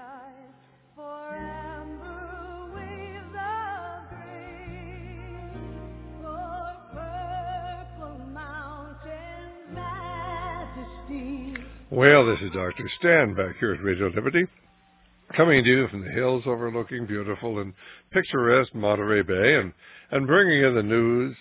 Well, this is Dr. Stan back here at Radio Liberty, coming to you from the hills overlooking beautiful and picturesque Monterey Bay and bringing in the news,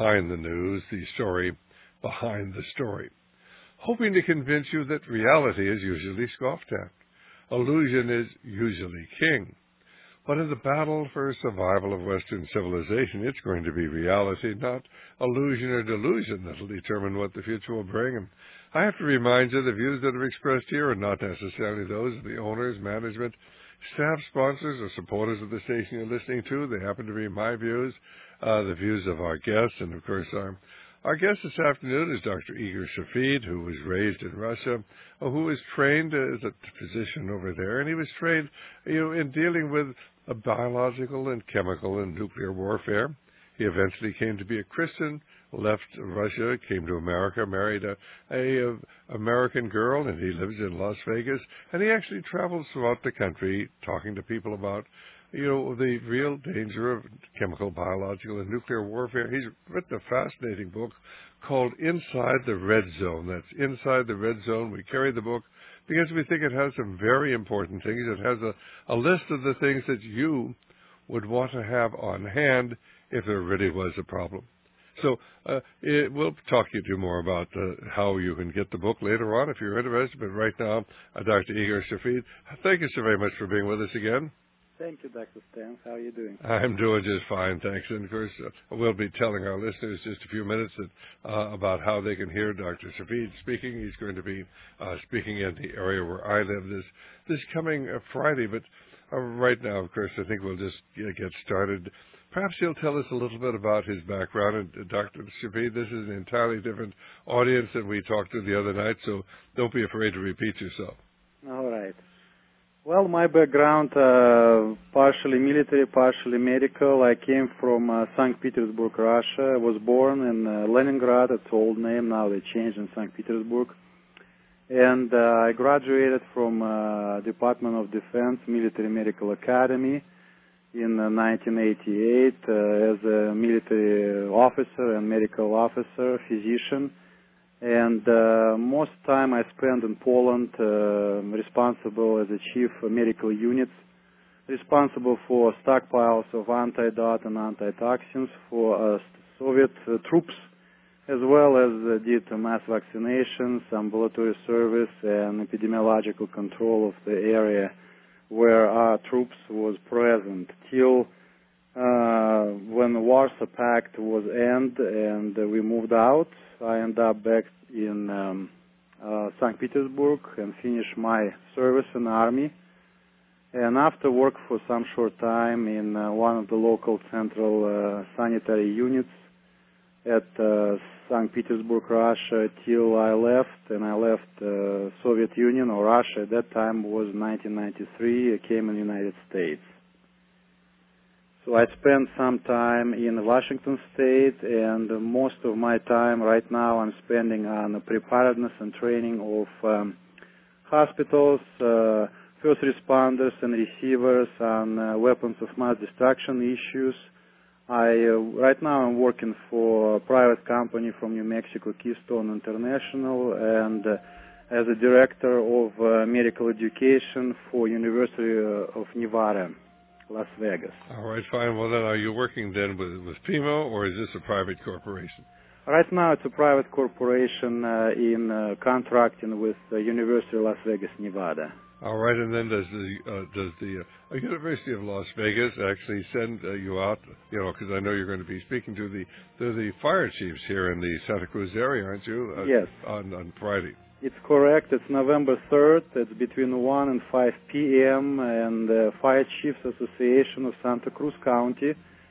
the story behind the story, hoping to convince you that reality is usually scoffed at. Illusion is usually king. But in the battle for survival of Western civilization, it's going to be reality, not illusion or delusion, that will determine what the future will bring. And I have to remind you, the views that are expressed here are not necessarily those of the owners, management, staff, sponsors, or supporters of the station you're listening to. They happen to be my views, the views of our guests. And, of course, our guest this afternoon is Dr. Igor Shafid, who was raised in Russia, who was trained as a physician over there. And he was trained, in dealing with biological and chemical and nuclear warfare. He eventually came to be a Christian, left Russia, came to America, married a American girl, and he lives in Las Vegas. And he actually travels throughout the country talking to people about, the real danger of chemical, biological, and nuclear warfare. He's written a fascinating book called Inside the Red Zone. That's Inside the Red Zone. We carry the book because we think it has some very important things. It has a list of the things that you would want to have on hand if there really was a problem. So we'll talk to you more about how you can get the book later on if you're interested. But right now, Dr. Igor Shafid, thank you so very much for being with us again. Thank you, Dr. Stan. How are you doing? I'm doing just fine, thanks. And, of course, we'll be telling our listeners just a few minutes about how they can hear Dr. Shafid speaking. He's going to be speaking in the area where I live this coming Friday. But right now, of course, I think we'll just get started. Perhaps he'll tell us a little bit about his background. And, Dr. Shafid, this is an entirely different audience than we talked to the other night, so don't be afraid to repeat yourself. All right. Well, my background, partially military, partially medical. I came from St. Petersburg, Russia. I was born in Leningrad. It's the old name. Now they changed in St. Petersburg. And I graduated from Department of Defense Military Medical Academy in 1988 as a military officer and medical officer, physician. And most time I spent in Poland, responsible as a chief of medical units, responsible for stockpiles of antidote and antitoxins for Soviet troops, as well as did mass vaccinations, ambulatory service, and epidemiological control of the area where our troops was present till when the Warsaw Pact was ended and we moved out. I ended up back in St. Petersburg and finished my service in the army. And after work for some short time in one of the local central sanitary units at St. Petersburg, Russia, till I left. And I left Soviet Union, or Russia at that time was 1993. I came in the United States. So I spent some time in Washington State, and most of my time right now I'm spending on the preparedness and training of hospitals, first responders and receivers on weapons of mass destruction issues. Right now I'm working for a private company from New Mexico, Keystone International, and as a director of medical education for University of Nevada, Las Vegas. All right, fine. Well, then, are you working then with PIMO, or is this a private corporation? Right now, it's a private corporation in contracting with the University of Las Vegas, Nevada. All right, and then does the University of Las Vegas actually send you out? Because I know you're going to be speaking to the fire chiefs here in the Santa Cruz area, aren't you? Yes. On Friday. It's correct. It's November 3rd. It's between 1 and 5 p.m. And the Fire Chiefs Association of Santa Cruz County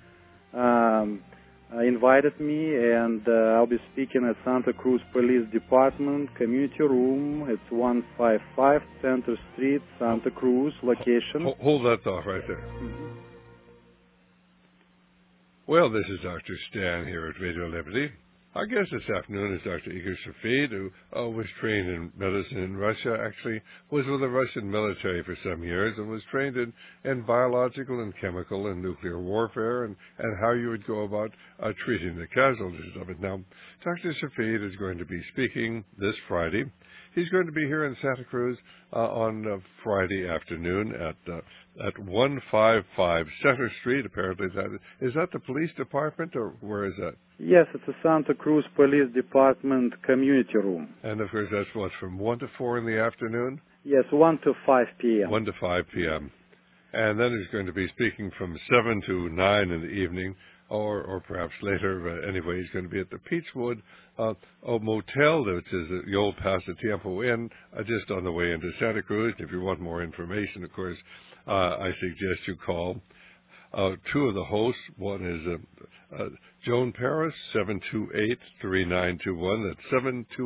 invited me, and I'll be speaking at Santa Cruz Police Department Community Room. It's 155 Center Street, Santa Cruz location. Hold that thought right there. Mm-hmm. Well, this is Dr. Stan here at Radio Liberty, Our guest this afternoon is Dr. Igor Shafid, who was trained in medicine in Russia, actually was with the Russian military for some years, and was trained in biological and chemical and nuclear warfare and how you would go about treating the casualties of it. Now, Dr. Shafid is going to be speaking this Friday. He's going to be here in Santa Cruz on Friday afternoon at 155 Center Street. Apparently, is that the police department, or where is that? Yes, it's a Santa Cruz Police Department community room. And of course, that's what, from 1 to 4 in the afternoon? Yes, 1 to 5 p.m. 1 to 5 p.m. And then he's going to be speaking from 7 to 9 in the evening, or perhaps later. Anyway, he's going to be at the Peachwood Motel, which is at the old Paso Tiempo Inn, just on the way into Santa Cruz. If you want more information, of course, I suggest you call two of the hosts. One is Joan Paris, 728-3921. That's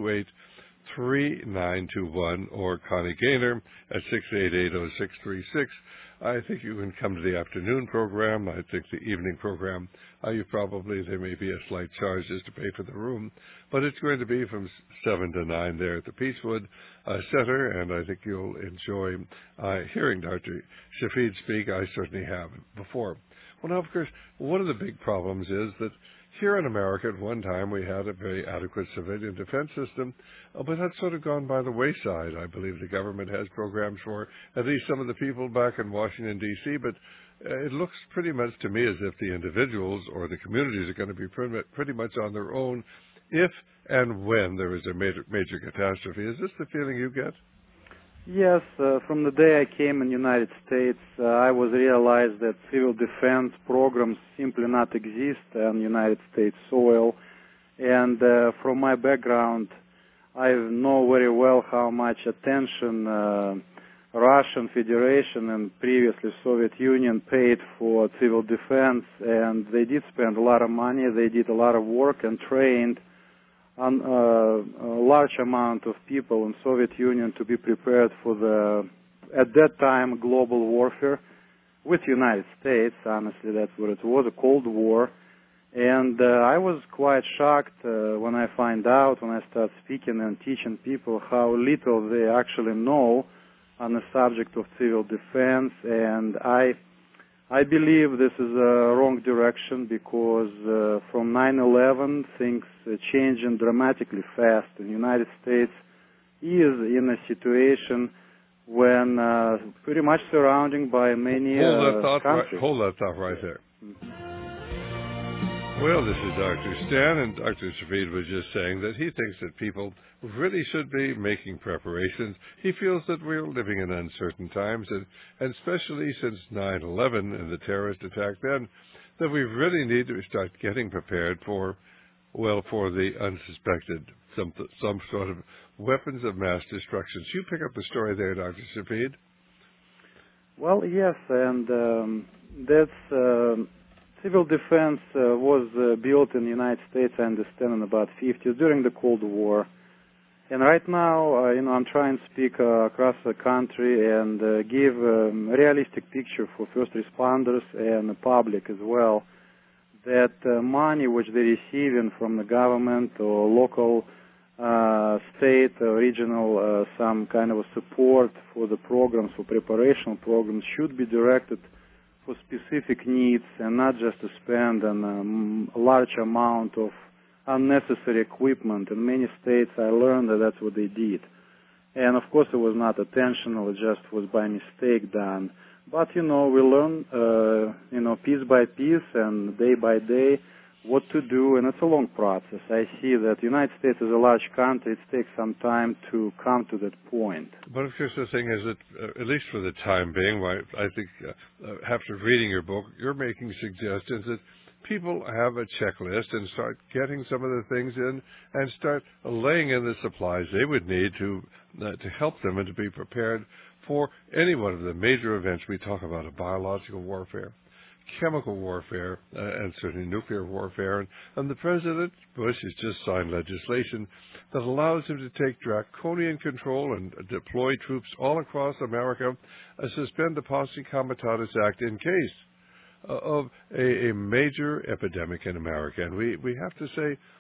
728-3921, or Connie Gaynor at 688-0636. I think you can come to the afternoon program. I think the evening program, there may be a slight charge just to pay for the room, but it's going to be from 7 to 9 there at the Peachwood Center, and I think you'll enjoy hearing Dr. Shafid speak. I certainly have before. Well, now, of course, one of the big problems is that here in America, at one time, we had a very adequate civilian defense system, but that's sort of gone by the wayside. I believe the government has programs for at least some of the people back in Washington, D.C., but it looks pretty much to me as if the individuals or the communities are going to be pretty much on their own if and when there is a major catastrophe. Is this the feeling you get? Yes, from the day I came in the United States, I was realized that civil defense programs simply not exist on United States soil. And from my background, I know very well how much attention Russian Federation and previously Soviet Union paid for civil defense, and they did spend a lot of money, they did a lot of work and trained a large amount of people in Soviet Union to be prepared for the, at that time, global warfare with the United States. Honestly, that's what it was, a Cold War. And I was quite shocked when I find out, when I start speaking and teaching people how little they actually know on the subject of civil defense. And I believe this is a wrong direction because from 9/11 things changing dramatically fast. The United States is in a situation when pretty much surrounded by many countries. Hold that thought right there. Well, this is Dr. Stan, and Dr. Shafid was just saying that he thinks that people really should be making preparations. He feels that we're living in uncertain times, and especially since 9/11 and the terrorist attack then, that we really need to start getting prepared for the unsuspected, some sort of weapons of mass destruction. So you pick up the story there, Dr. Shafid. Well, yes, and that's... Civil defense was built in the United States, I understand, in about 50s during the Cold War. And right now, I'm trying to speak across the country and give a realistic picture for first responders and the public as well, that money which they're receiving from the government or local, state, or regional, some kind of a support for the programs, for preparational programs, should be directed for specific needs and not just to spend on a large amount of unnecessary equipment. In many states, I learned that that's what they did. And, of course, it was not intentional. It just was by mistake done. But, we learn, piece by piece and day by day what to do, and it's a long process. I see that the United States is a large country. It takes some time to come to that point. But, of course, the thing is that, at least for the time being, I think after reading your book, you're making suggestions that people have a checklist and start getting some of the things in and start laying in the supplies they would need to help them and to be prepared for any one of the major events we talk about, of biological warfare, chemical warfare, and certainly nuclear warfare. And the President Bush has just signed legislation that allows him to take draconian control and deploy troops all across America, suspend the Posse Comitatus Act in case of a major epidemic in America. And we have to say,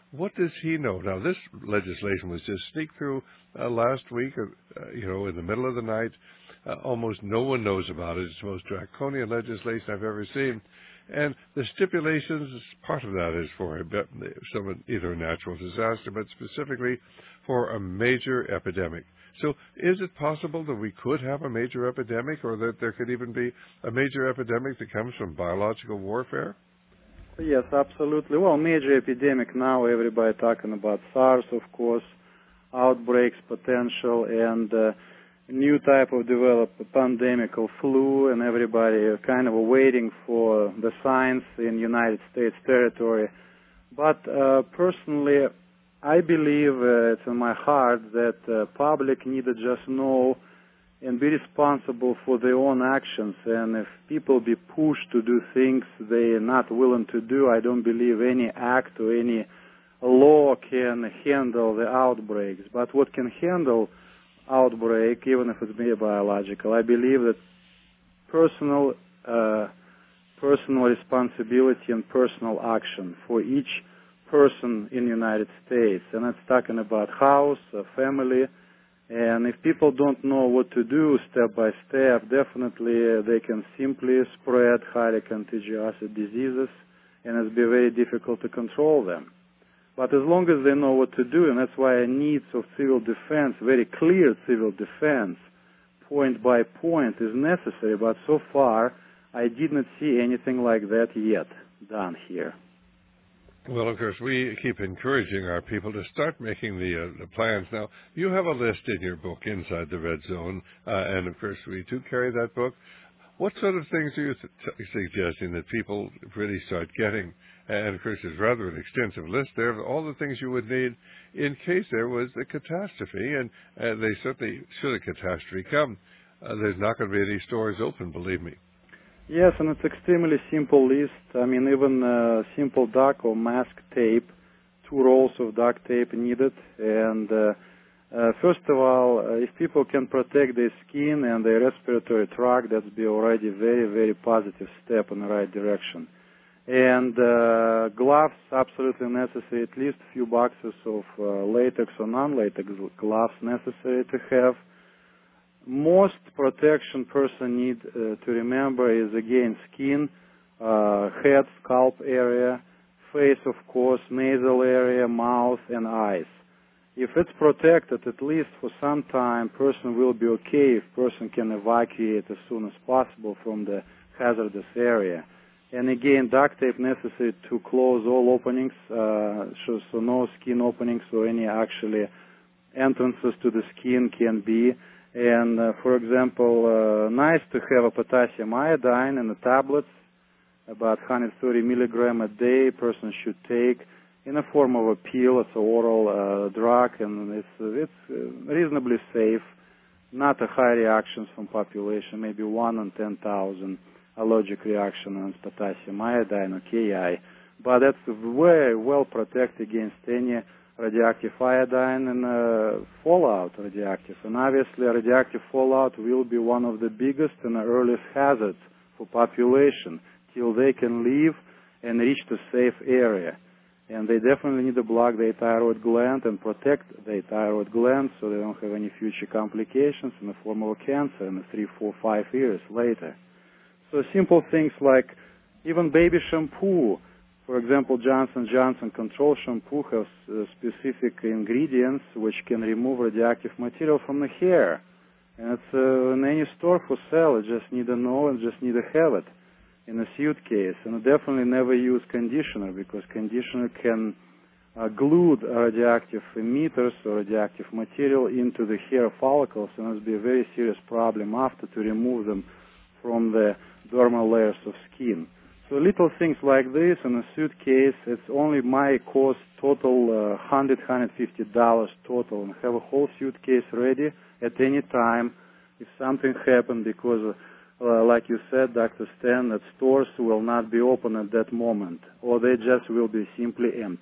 What does he know? Now, this legislation was just sneaked through last week, in the middle of the night. Almost no one knows about it. It's the most draconian legislation I've ever seen. And the stipulations, part of that is for either a natural disaster, but specifically for a major epidemic. So is it possible that we could have a major epidemic, or that there could even be a major epidemic that comes from biological warfare? Yes, absolutely. Well, major epidemic now, everybody talking about SARS, of course, outbreaks potential, and new type of developed pandemic of flu, and everybody kind of waiting for the signs in United States territory. But personally, I believe it's in my heart that public need to just know and be responsible for their own actions. And if people be pushed to do things they are not willing to do, I don't believe any act or any law can handle the outbreaks. But what can handle outbreak, even if it's biological, I believe that personal responsibility and personal action for each person in the United States. And that's talking about house, family. And if people don't know what to do step by step, definitely they can simply spread highly contagious diseases, and it'll be very difficult to control them. But as long as they know what to do, and that's why needs of civil defense, very clear civil defense, point by point, is necessary. But so far, I did not see anything like that yet done here. Well, of course, we keep encouraging our people to start making the plans. Now, you have a list in your book, Inside the Red Zone, and of course, we do carry that book. What sort of things are you suggesting that people really start getting? And of course, there's rather an extensive list there of all the things you would need in case there was a catastrophe, and they certainly, should a catastrophe come, there's not going to be any stores open, believe me. Yes, and it's extremely simple list. I mean, even simple duct or mask tape, 2 rolls of duct tape needed. And first of all, if people can protect their skin and their respiratory tract, that's be already very, very positive step in the right direction. And gloves, absolutely necessary, at least a few boxes of latex or non-latex gloves necessary to have. Most protection person need to remember is, again, skin, head, scalp area, face, of course, nasal area, mouth, and eyes. If it's protected, at least for some time, person will be okay if person can evacuate as soon as possible from the hazardous area. And again, duct tape necessary to close all openings, so no skin openings or any actually entrances to the skin can be. And, for example, nice to have a potassium iodine in the tablets, about 130 milligram a day person should take in the form of a pill. It's an oral drug, and it's reasonably safe, not a high reactions from population, maybe 1 in 10,000 allergic reaction on potassium iodine or Ki. But that's very well protected against any radioactive iodine and fallout radioactive. And obviously radioactive fallout will be one of the biggest and the earliest hazards for population till they can leave and reach the safe area. And they definitely need to block their thyroid gland and protect their thyroid gland so they don't have any future complications in the form of cancer in the 3, 4, 5 years later. So simple things like even baby shampoo. For example, Johnson & Johnson Control Shampoo has specific ingredients which can remove radioactive material from the hair. And it's in any store for sale. You just need to know and just need to have it in a suitcase. And definitely never use conditioner, because conditioner can glue radioactive emitters or radioactive material into the hair follicles, and it'll be a very serious problem after to remove them from the dermal layers of skin. So little things like this in a suitcase, it's only my cost total $100, $150 total, and have a whole suitcase ready at any time if something happened, because like you said, Dr. Stan, that stores will not be open at that moment, or they just will be simply empty.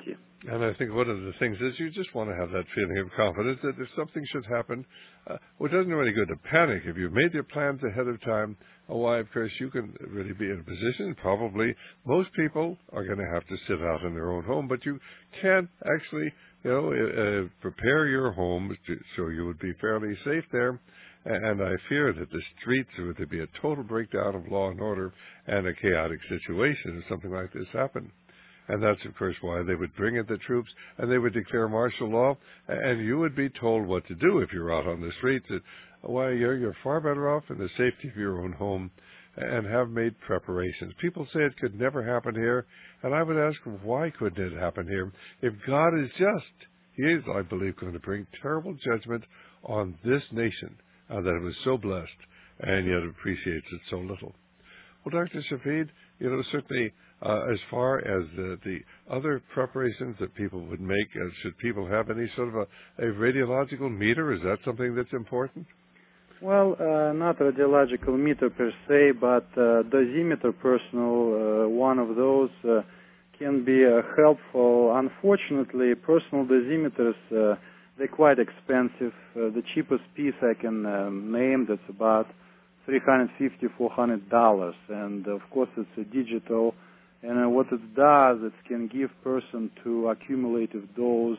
And I think one of the things is you just want to have that feeling of confidence that if something should happen, well, it doesn't do any good to panic. If you've made your plans ahead of time, why, of course, you can really be in a position. Probably most people are going to have to sit out in their own home, but you can actually, prepare your home so you would be fairly safe there. And I fear that the streets would be a total breakdown of law and order and a chaotic situation if something like this happened. And that's, of course, why they would bring in the troops and they would declare martial law, and you would be told what to do if you're out on the streets. Why, you're far better off in the safety of your own home and have made preparations. People say it could never happen here, and I would ask, why couldn't it happen here? If God is just, He is, I believe, going to bring terrible judgment on this nation that it was so blessed and yet appreciates it so little. Well, Dr. Shafid, certainly as far as the other preparations that people would make, should people have any sort of a radiological meter? Is that something that's important? Well, not radiological meter per se, but dosimeter personal, one of those can be helpful. Unfortunately, personal dosimeters, they're quite expensive. The cheapest piece I can name, that's about $350, $400, and of course it's a digital. And what it does, it can give person to accumulative dose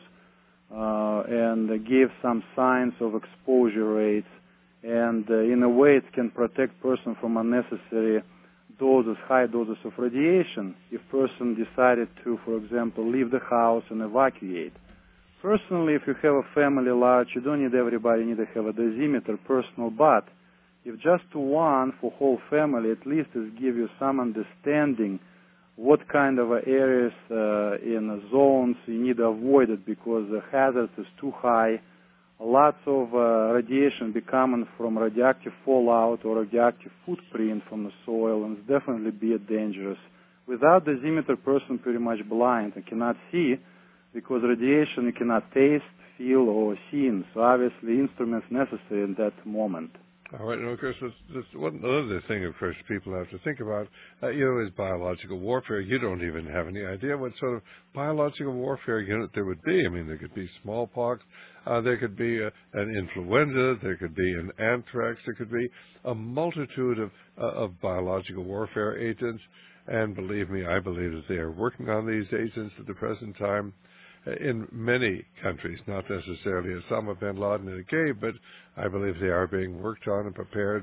and give some signs of exposure rates. And in a way, it can protect person from unnecessary doses, high doses of radiation if person decided to, for example, leave the house and evacuate. Personally, if you have a family large, you don't need everybody need to have a dosimeter personal, but if just one for whole family, at least it give you some understanding what kind of areas in zones you need to avoid it because the hazard is too high. Lots of radiation be coming from radioactive fallout or radioactive footprint from the soil, and it's definitely be dangerous. Without dosimeter, person pretty much blind and cannot see because radiation you cannot taste, feel, or see. So obviously instruments necessary in that moment. All right, and of course, that's one other thing, of course, people have to think about, is biological warfare. You don't even have any idea what sort of biological warfare unit there would be. I mean, there could be smallpox, there could be an influenza, there could be an anthrax, there could be a multitude of biological warfare agents, and believe me, I believe that they are working on these agents at the present time. In many countries, not necessarily Osama bin Laden in a cave, but I believe they are being worked on and prepared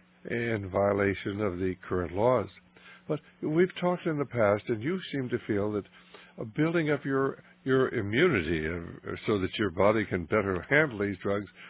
in violation of the current laws. But we've talked in the past, and you seem to feel that building up your immunity so that your body can better handle these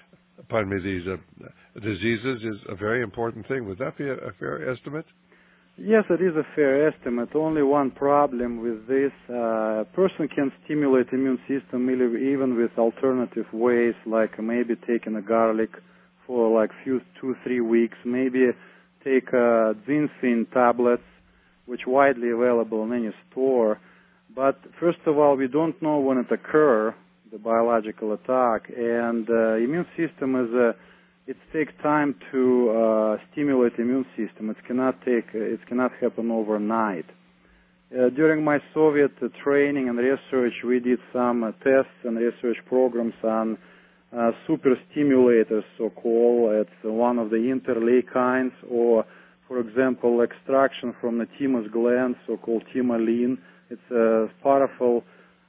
these diseases is a very important thing. Would that be a fair estimate? Yes, it is a fair estimate. Only one problem with this, a person can stimulate immune system even with alternative ways, like maybe taking a garlic for like 2-3 weeks, maybe take ginseng tablets, which widely available in any store. But first of all, we don't know when it occurs, the biological attack, and immune system is it takes time to stimulate immune system. It cannot happen overnight. During my Soviet training and research, we did some tests and research programs on super stimulators, so-called. It's one of the interleukins, or, for example, extraction from the thymus gland, so-called thymoline. It's a powerful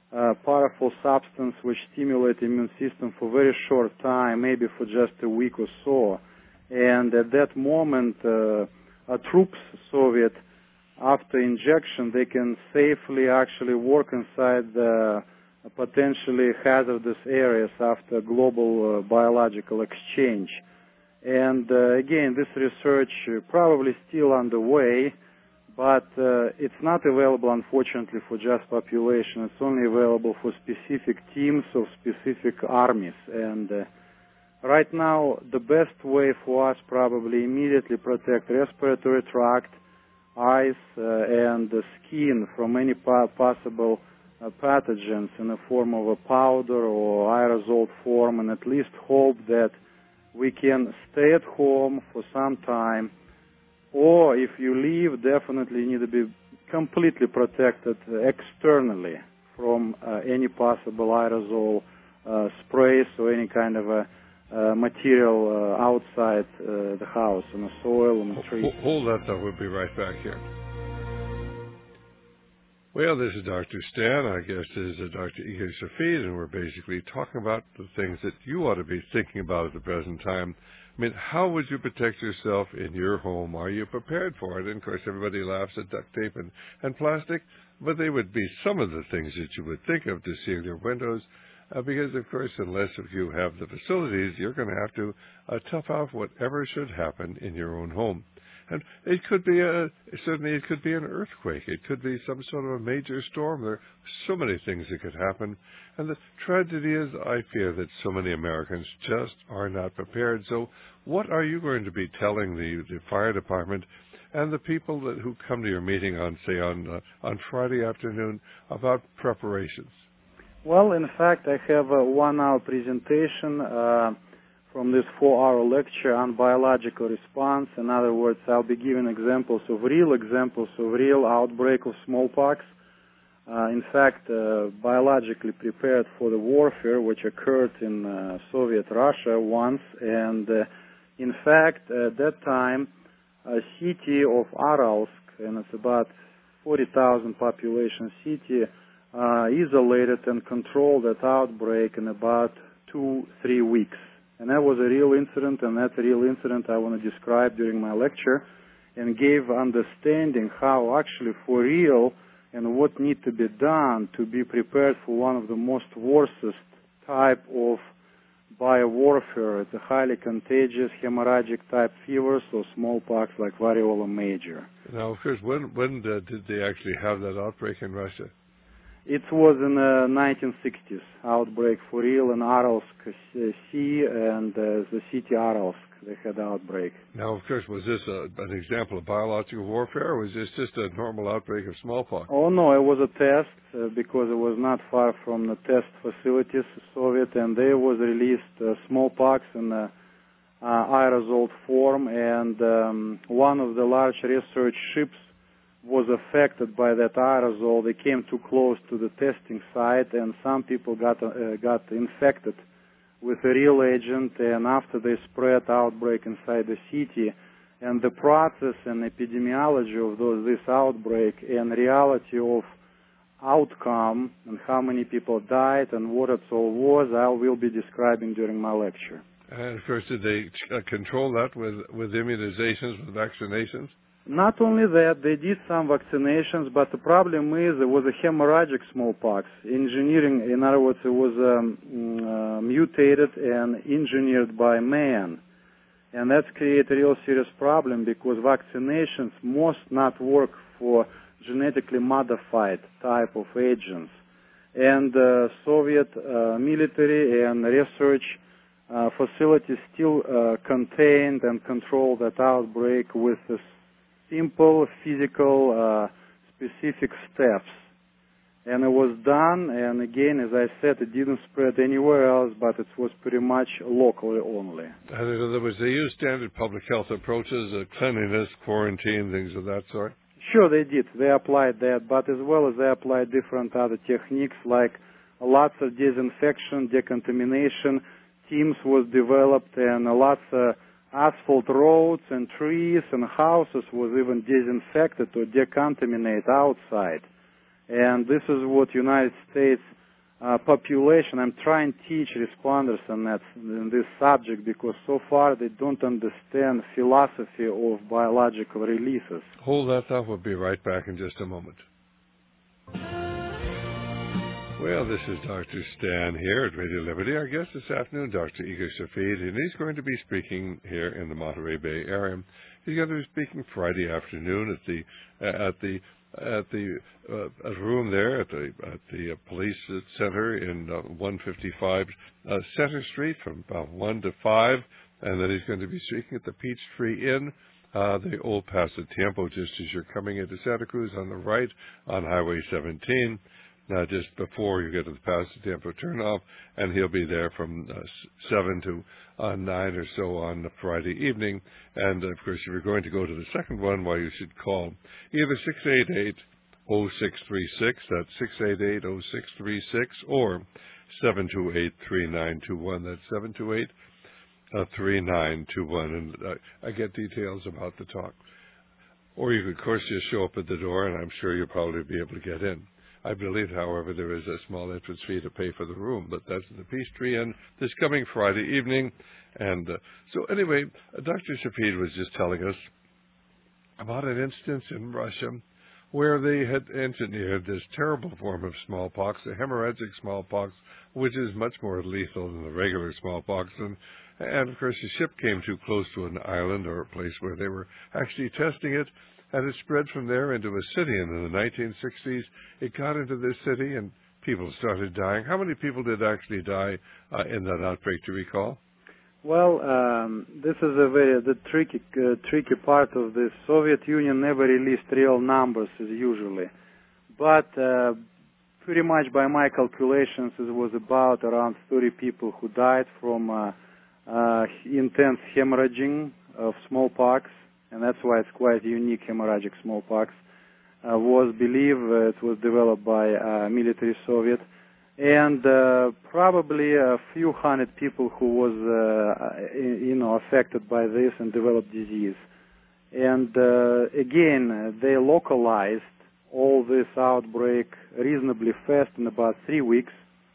substance which stimulates the immune system for a very short time, maybe for just a week or so. And at that moment, troops, Soviet, after injection, they can safely actually work inside the potentially hazardous areas after global biological exchange. And again, this research probably still underway, but it's not available, unfortunately, for just population. It's only available for specific teams of specific armies. And right now, the best way for us probably immediately protect respiratory tract, eyes, and the skin from any possible pathogens in the form of a powder or aerosol form, and at least hope that we can stay at home for some time. Or if you leave, definitely you need to be completely protected externally from any possible aerosol sprays or any kind of a material outside the house, on the soil, on the trees. Hold that thought. We'll be right back here. Well, this is Dr. Stan. Our guest is Dr. Igor Shafid, and we're basically talking about the things that you ought to be thinking about at the present time. I mean, how would you protect yourself in your home? Are you prepared for it? And, of course, everybody laughs at duct tape and plastic, but they would be some of the things that you would think of to seal your windows, because, of course, unless if you have the facilities, you're going to have to tough out whatever should happen in your own home. And it could be certainly it could be an earthquake. It could be some sort of a major storm. There are so many things that could happen. And the tragedy is, I fear that so many Americans just are not prepared. So what are you going to be telling the fire department and the people who come to your meeting on Friday afternoon about preparations? Well, in fact, I have a 1-hour presentation from this 4-hour lecture on biological response. In other words, I'll be giving examples of real outbreak of smallpox. In fact, biologically prepared for the warfare which occurred in Soviet Russia once. And in fact, at that time, a city of Aralsk, and it's about 40,000 population city, isolated and controlled that outbreak in about 2-3 weeks. And that was a real incident, and that real incident I want to describe during my lecture and gave understanding how actually for real and what need to be done to be prepared for one of the most worstest type of biowarfare. It's a highly contagious hemorrhagic type fevers or smallpox like variola major. Now, of course, when did they actually have that outbreak in Russia? It was in the 1960s, outbreak for real in Aralsk Sea and the city Aralsk. They had outbreak. Now, of course, was this an example of biological warfare, or was this just a normal outbreak of smallpox? Oh, no, it was a test because it was not far from the test facilities, Soviet, and there was released smallpox in aerosol form, and one of the large research ships was affected by that aerosol. They came too close to the testing site, and some people got infected with a real agent, and after they spread outbreak inside the city, and the process and epidemiology of this outbreak and reality of outcome and how many people died and what it all was, I will be describing during my lecture. And of course, did they control that with immunizations, with vaccinations? Not only that, they did some vaccinations, but the problem is it was a hemorrhagic smallpox. Engineering, in other words, it was mutated and engineered by man. And that's created a real serious problem because vaccinations must not work for genetically modified type of agents. And Soviet military and research facilities still contained and controlled that outbreak with this simple physical specific steps. And it was done, and again, as I said, it didn't spread anywhere else, but it was pretty much locally only. And in other words, they used standard public health approaches, cleanliness, quarantine, things of that sort? Sure, they did. They applied that, but as well as they applied different other techniques like lots of disinfection, decontamination. Teams was developed, and lots of asphalt roads and trees and houses was even disinfected or decontaminated outside. And this is what United States population, I'm trying to teach responders in this subject because so far they don't understand philosophy of biological releases. Hold that thought. We'll be right back in just a moment. Well, this is Dr. Stan here at Radio Liberty. Our guest this afternoon, Dr. Igor Shafid, and he's going to be speaking here in the Monterey Bay area. He's going to be speaking Friday afternoon at the room there at the police center in 155 Center Street from about 1 to 5, and then he's going to be speaking at the Peachtree Inn, the old Paso Tiempo, just as you're coming into Santa Cruz on the right on Highway 17. Now, just before you get to the Paso Tiempo turnoff, and he'll be there from 7 to 9 or so on Friday evening. And, of course, if you're going to go to the second one, well, you should call either That's 688-0636 or 728-3921. That's 728-3921. And I get details about the talk. Or you could, of course, just show up at the door, and I'm sure you'll probably be able to get in. I believe, however, there is a small entrance fee to pay for the room, but that's in the Peachtree Inn this coming Friday evening. And so anyway, Dr. Shafid was just telling us about an instance in Russia where they had engineered this terrible form of smallpox, the hemorrhagic smallpox, which is much more lethal than the regular smallpox. And of course, the ship came too close to an island or a place where they were actually testing it, and it spread from there into a city. And in the 1960s, it got into this city, and people started dying. How many people did actually die in that outbreak, do you recall? Well, this is the tricky part of this. Soviet Union never released real numbers as usually, but pretty much by my calculations, it was about around 30 people who died from intense hemorrhaging of smallpox, and that's why it's quite unique. Hemorrhagic smallpox was believed it was developed by military Soviet. And probably a few hundred people who was, affected by this and developed disease. And again, they localized all this outbreak reasonably fast in about 3 weeks.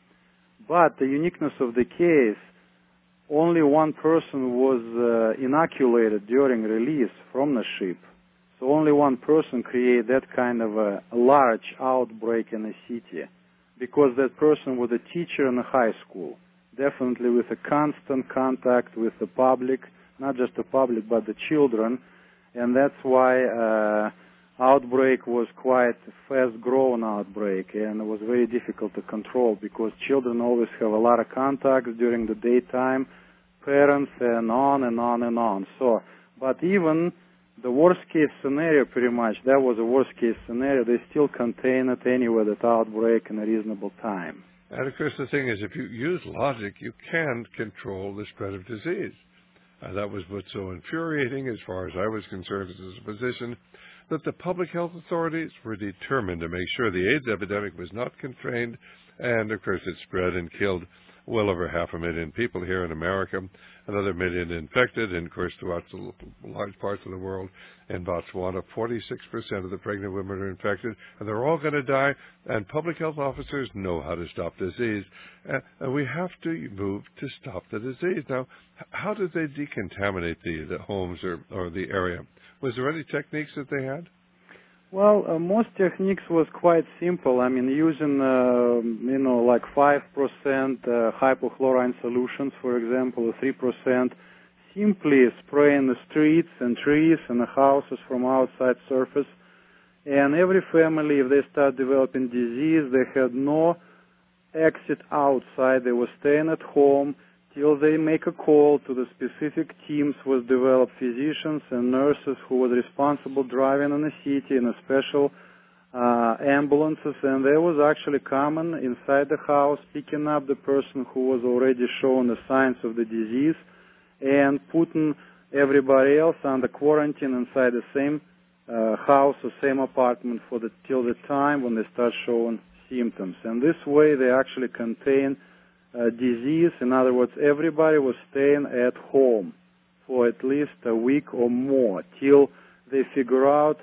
But the uniqueness of the case, only one person was inoculated during release from the ship. So only one person created that kind of a large outbreak in a city, because that person was a teacher in a high school, definitely with a constant contact with the public, not just the public, but the children. And that's why outbreak was quite a fast-growing outbreak, and it was very difficult to control, because children always have a lot of contacts during the daytime, parents, and on and on and on. So, but even the worst-case scenario, pretty much, that was a worst-case scenario. They still contain it anyway, that outbreak, in a reasonable time. And, of course, the thing is, if you use logic, you can control the spread of disease. That was what's so infuriating, as far as I was concerned as a physician, that the public health authorities were determined to make sure the AIDS epidemic was not contained, and, of course, it spread and killed well over 500,000 people here in America, another million infected, and of course throughout the large parts of the world. In Botswana, 46% of the pregnant women are infected, and they're all going to die, and public health officers know how to stop disease, and we have to move to stop the disease. Now, how did they decontaminate the homes or the area? Was there any techniques that they had? Well, most techniques was quite simple. I mean, using, like 5% hypochlorine solutions, for example, or 3%, simply spraying the streets and trees and the houses from outside surface. And every family, if they start developing disease, they had no exit outside. They were staying at home till they make a call to the specific teams was developed, physicians and nurses who were responsible driving in the city in a special ambulances, and they was actually coming inside the house, picking up the person who was already showing the signs of the disease and putting everybody else under quarantine inside the same house or same apartment till the time when they start showing symptoms. And this way they actually contain disease. In other words, everybody was staying at home for at least a week or more till they figure out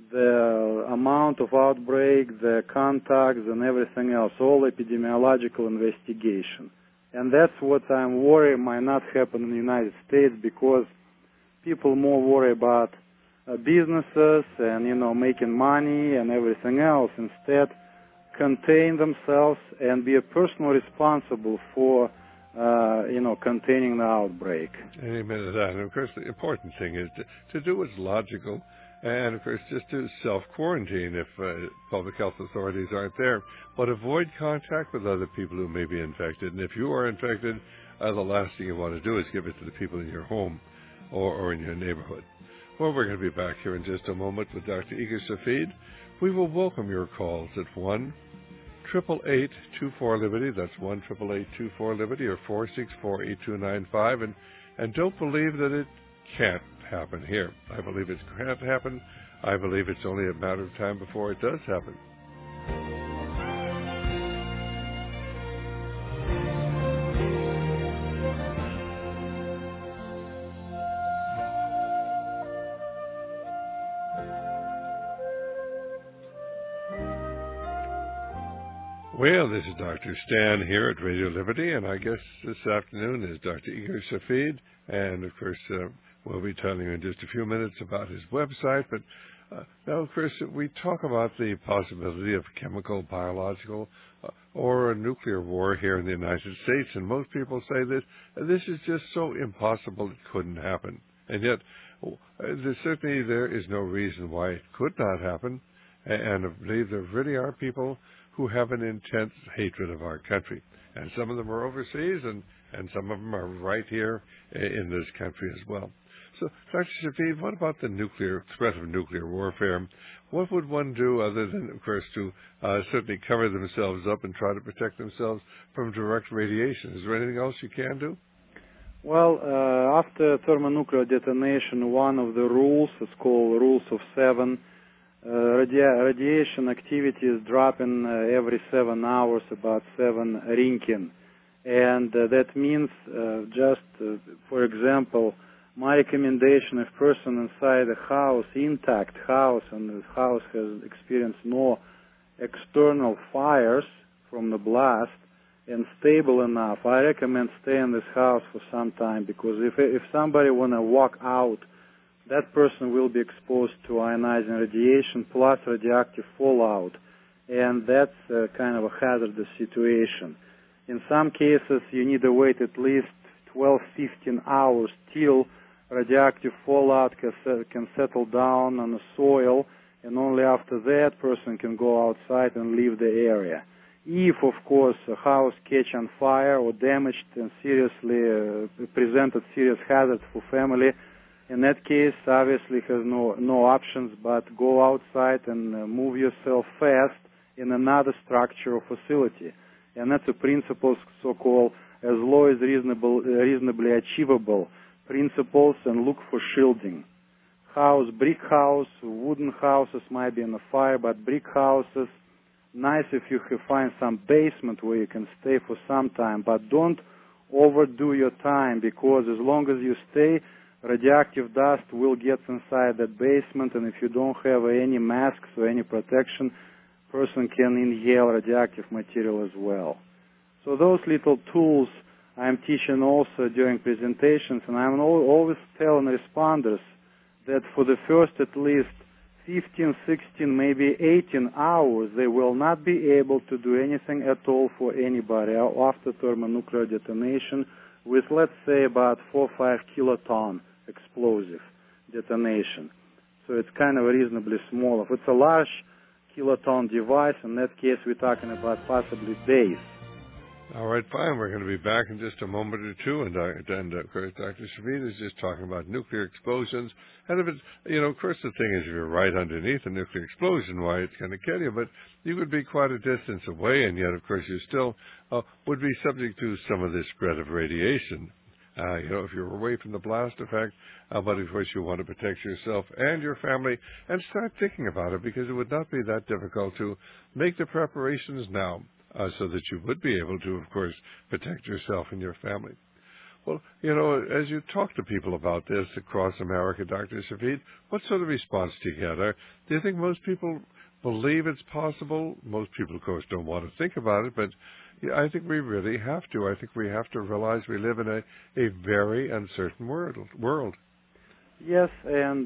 the amount of outbreak, the contacts, and everything else, all epidemiological investigation. And that's what I'm worried might not happen in the United States, because people more worry about businesses and, making money and everything else. Instead, contain themselves and be personally responsible for, containing the outbreak. Amen to that. And, of course, the important thing is to do what's logical, and, of course, just to self-quarantine if public health authorities aren't there. But avoid contact with other people who may be infected. And if you are infected, the last thing you want to do is give it to the people in your home or in your neighborhood. Well, we're going to be back here in just a moment with Dr. Igor Shafid. We will welcome your calls at 1-888-24-LIBERTY. That's 1-888-24-LIBERTY or 464-8295. And don't believe that it can't happen here. I believe it can't happen. I believe it's only a matter of time before it does happen. Well, this is Dr. Stan here at Radio Liberty, and I guess this afternoon is Dr. Igor Shafid, and of course we'll be telling you in just a few minutes about his website, but now of course we talk about the possibility of chemical, biological, or a nuclear war here in the United States, and most people say that this is just so impossible it couldn't happen, and yet certainly there is no reason why it could not happen, and I believe there really are people who have an intense hatred of our country. And some of them are overseas, and some of them are right here in this country as well. So, Dr. Shafid, what about the threat of nuclear warfare? What would one do other than, of course, to certainly cover themselves up and try to protect themselves from direct radiation? Is there anything else you can do? Well, after thermonuclear detonation, one of the rules is called Rules of Seven. Radiation activity is dropping every 7 hours, about 7 Rinkin. And that means for example, my recommendation, if person inside a house, intact house, and the house has experienced no external fires from the blast and stable enough, I recommend stay in this house for some time, because if somebody want to walk out, that person will be exposed to ionizing radiation plus radioactive fallout, and that's kind of a hazardous situation. In some cases, you need to wait at least 12-15 hours till radioactive fallout can settle down on the soil, and only after that person can go outside and leave the area. If, of course, a house catch on fire or damaged and seriously presented serious hazard for family, in that case, obviously, has no options but go outside and move yourself fast in another structure or facility. And that's a principle so-called as low as reasonably achievable principles, and look for shielding. Brick house, wooden houses might be in a fire, but brick houses, nice if you can find some basement where you can stay for some time, but don't overdo your time, because as long as you stay, radioactive dust will get inside that basement, and if you don't have any masks or any protection, person can inhale radioactive material as well. So those little tools I'm teaching also during presentations, and I'm always telling responders that for the first at least 15, 16, maybe 18 hours, they will not be able to do anything at all for anybody after thermonuclear detonation with, let's say, about 4 or 5 kiloton explosive detonation. So it's kind of reasonably small. If it's a large kiloton device, in that case we're talking about possibly days. All right, fine. We're going to be back in just a moment or two, and of course, Dr. Shafid is just talking about nuclear explosions. And if it's, of course, the thing is, if you're right underneath a nuclear explosion, why, it's going to kill you. But you would be quite a distance away, and yet, of course, you still would be subject to some of this spread of radiation. If you're away from the blast effect, but of course you want to protect yourself and your family, and start thinking about it, because it would not be that difficult to make the preparations now, so that you would be able to, of course, protect yourself and your family. Well, as you talk to people about this across America, Dr. Shafid, what sort of response do you get? Do you think most people believe it's possible? Most people, of course, don't want to think about it, but I think we really have to. I think we have to realize we live in a very uncertain world. Yes, and,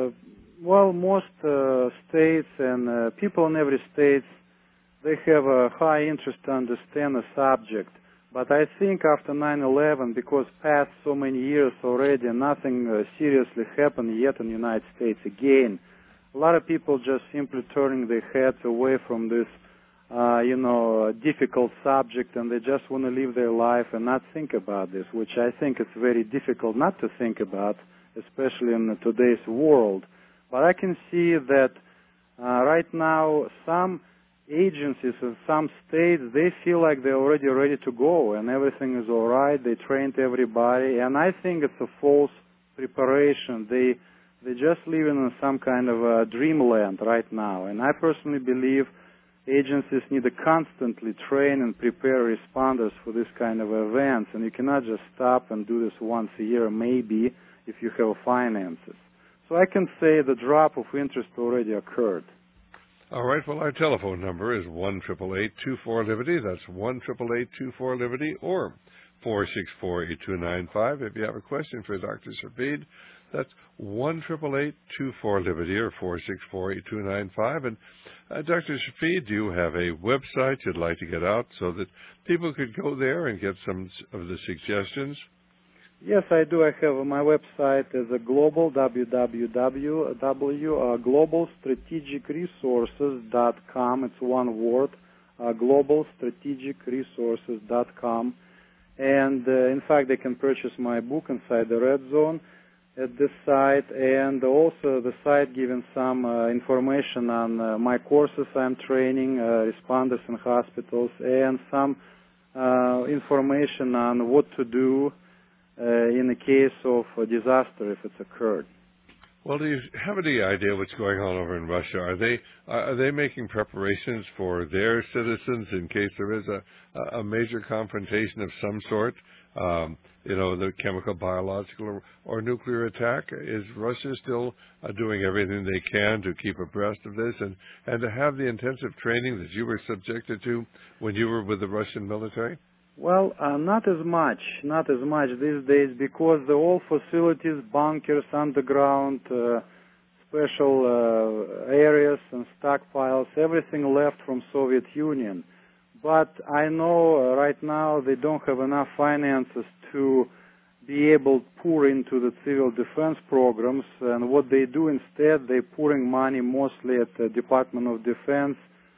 most states and people in every state, they have a high interest to understand the subject. But I think after 9/11, because past so many years already, nothing seriously happened yet in the United States again. A lot of people just simply turning their heads away from this, difficult subject, and they just want to live their life and not think about this, which I think is very difficult not to think about, especially in today's world. But I can see that right now some agencies in some states, they feel like they're already ready to go and everything is all right. They trained everybody, and I think it's a false preparation. They just live in some kind of a dreamland right now. And I personally believe agencies need to constantly train and prepare responders for this kind of events. And you cannot just stop and do this once a year, maybe, if you have finances. So I can say the drop of interest already occurred. All right. Well, our telephone number is 1-888-24-LIBERTY. That's 1-888-24-LIBERTY or 464-8295. If you have a question for Dr. Safid, that's 1-888-24-LIBERTY or 464-8295. And Dr. Safid, do you have a website you'd like to get out so that people could go there and get some of the suggestions? Yes, I do. I have my website is a global globalstrategicresources.com. It's one word, globalstrategicresources.com. And in fact, they can purchase my book Inside the Red Zone at this site, and also the site giving some information on my courses I'm training, responders in hospitals, and some information on what to do in the case of a disaster if it's occurred. Well, do you have any idea what's going on over in Russia? Are they making preparations for their citizens in case there is a major confrontation of some sort? The chemical, biological, or nuclear attack? Is Russia still doing everything they can to keep abreast of this and to have the intensive training that you were subjected to when you were with the Russian military? Well, not as much these days, because the old facilities, bunkers, underground, special areas and stockpiles, everything left from Soviet Union. But I know right now they don't have enough finances to be able to pour into the civil defense programs, and what they do instead, they're pouring money mostly at the Department of Defense,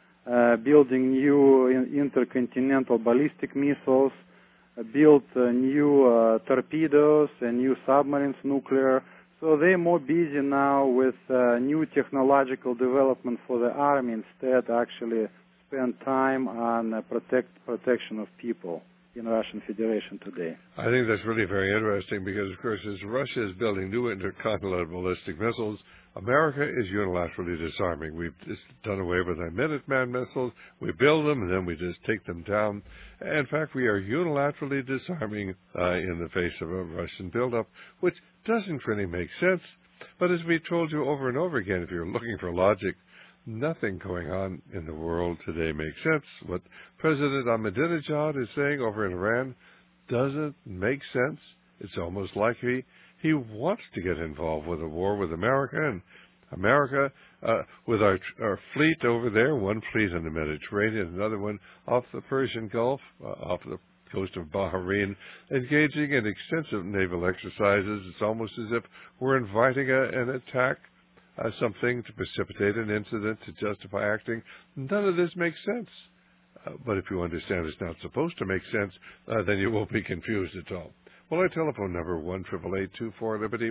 building new intercontinental ballistic missiles, build new torpedoes and new submarines, nuclear. So they're more busy now with new technological development for the army instead actually spend time on protection of people in Russian Federation today. I think that's really very interesting because, of course, as Russia is building new intercontinental ballistic missiles, America is unilaterally disarming. We've just done away with our Minuteman missiles. We build them, and then we just take them down. In fact, we are unilaterally disarming in the face of a Russian buildup, which doesn't really make sense. But as we told you over and over again, if you're looking for logic, nothing going on in the world today makes sense. What President Ahmadinejad is saying over in Iran doesn't make sense. It's almost like he wants to get involved with a war with America, and America, with our fleet over there, one fleet in the Mediterranean, another one off the Persian Gulf, off the coast of Bahrain, engaging in extensive naval exercises. It's almost as if we're inviting an attack, something to precipitate an incident, to justify acting. None of this makes sense. But if you understand it's not supposed to make sense, then you won't be confused at all. Well, our telephone number, 1-888-24-LIBERTY,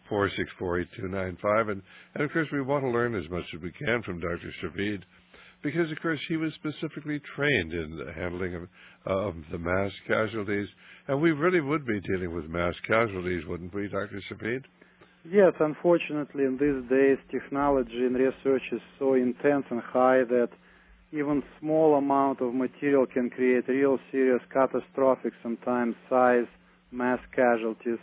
464-8295. And, of course, we want to learn as much as we can from Dr. Safid because, of course, he was specifically trained in the handling of the mass casualties. And we really would be dealing with mass casualties, wouldn't we, Dr. Safid? Yes, unfortunately, in these days, technology and research is so intense and high that even small amount of material can create real serious catastrophic, sometimes size, mass casualties.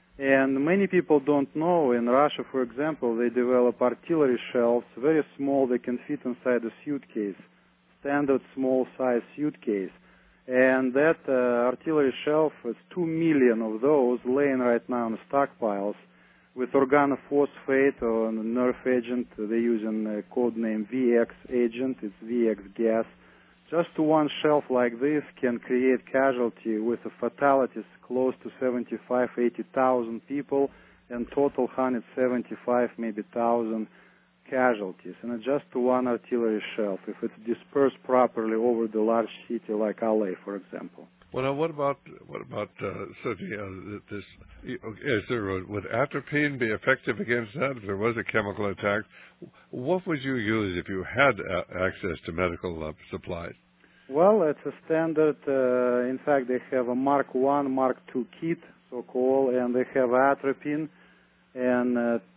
And many people don't know. In Russia, for example, they develop artillery shells, very small, they can fit inside a suitcase, standard small size suitcase. And that artillery shelf is 2 million of those laying right now in stockpiles with organophosphate or nerve agent. They use a code name VX agent. It's VX gas. Just one shelf like this can create casualty with a fatalities close to 75, 80,000 people and total 175, maybe 1,000 casualties. And it's just one artillery shelf if it's dispersed properly over the large city like LA, for example. Well, now, would atropine be effective against that if there was a chemical attack? What would you use if you had access to medical supplies? Well, it's a standard. In fact, they have a Mark I, Mark II kit, so-called, and they have atropine. and